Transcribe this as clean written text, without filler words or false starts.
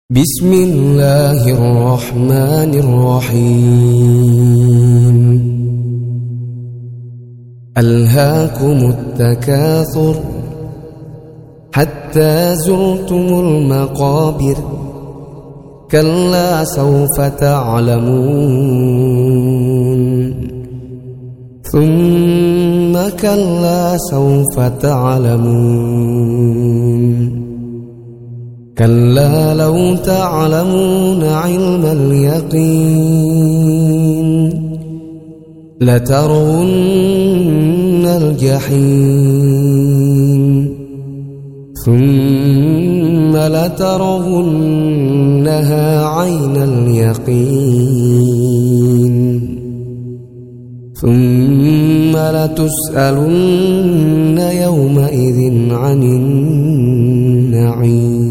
بسم الله الرحمن الرحيم. ألهاكم التكاثر حتى زرتم المقابر كلا سوف تعلمون ثم كلا سوف تعلمون كلا لو تعلمون علم اليقين لترون الجحيم ثم لترونها عين اليقين ثم لتسألن يومئذ عن النعيم.